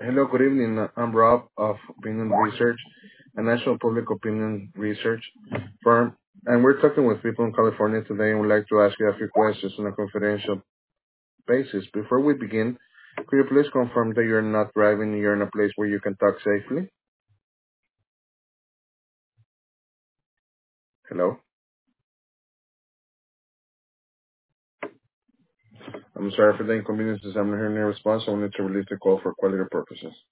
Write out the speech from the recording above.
Hello, good evening. I'm Rob of Opinion Research, a national public opinion research firm, and we're talking with people in California today, and we'd like to ask you a few questions on a confidential basis. Before we begin, could you please confirm that you're not driving and you're in a place where you can talk safely? Hello? I'm sorry for the inconveniences. I'm not hearing your response. I will need to release the call for quality purposes.